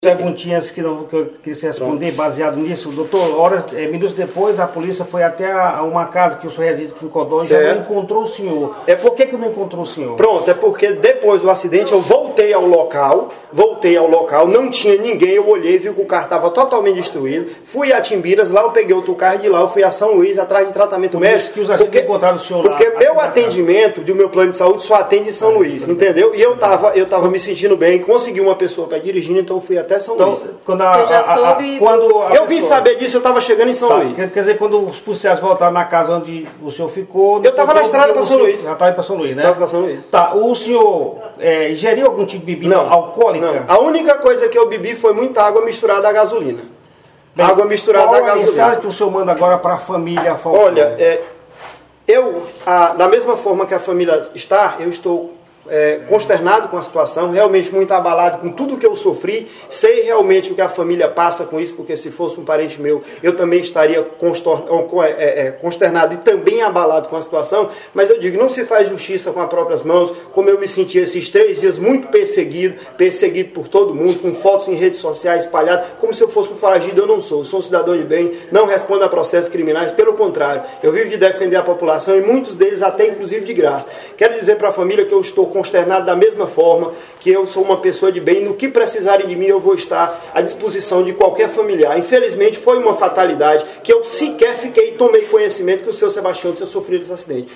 Perguntinhas que eu queria responder baseado nisso, doutor. Minutos depois, a polícia foi até uma casa que o senhor reside aqui em Codó e já não encontrou o senhor. Por que não encontrou o senhor? Pronto, é porque depois do acidente eu voltei ao local, não tinha ninguém, eu olhei, vi que o carro estava totalmente destruído, fui a Timbiras, lá eu peguei outro carro de lá eu fui a São Luís atrás de tratamento médico. Que os agentes encontraram o senhor lá. Porque meu atendimento do meu plano de saúde só atende em São Luís, entendeu? E eu tava me sentindo bem, consegui uma pessoa para dirigir, então eu fui até São Luís. Você já soube? Eu vim saber disso, eu estava chegando em São Luís. Quer dizer, quando os policiais voltaram na casa onde o senhor ficou... Eu estava na estrada para São Luís. Já estava para São Luís, né? Estava para São Luís. Tá, o senhor ingeriu algum tipo de bebida alcoólica? Não, a única coisa que eu bebi foi muita água misturada à gasolina. Água misturada à gasolina. Qual a mensagem que o senhor manda agora para a família? Olha, da mesma forma que a família está, eu estou consternado com a situação, realmente muito abalado com tudo que eu sofri, sei realmente o que a família passa com isso, porque se fosse um parente meu, eu também estaria consternado e também abalado com a situação, mas eu digo, não se faz justiça com as próprias mãos, como eu me senti esses 3 dias muito perseguido por todo mundo, com fotos em redes sociais espalhadas, como se eu fosse um foragido. Eu não sou um cidadão de bem, não respondo a processos criminais, pelo contrário, eu vivo de defender a população e muitos deles até inclusive de graça. Quero dizer para a família que eu estou consternado da mesma forma, que eu sou uma pessoa de bem, no que precisarem de mim eu vou estar à disposição de qualquer familiar. Infelizmente foi uma fatalidade que eu sequer tomei conhecimento que o seu Sebastião tinha sofrido esse acidente.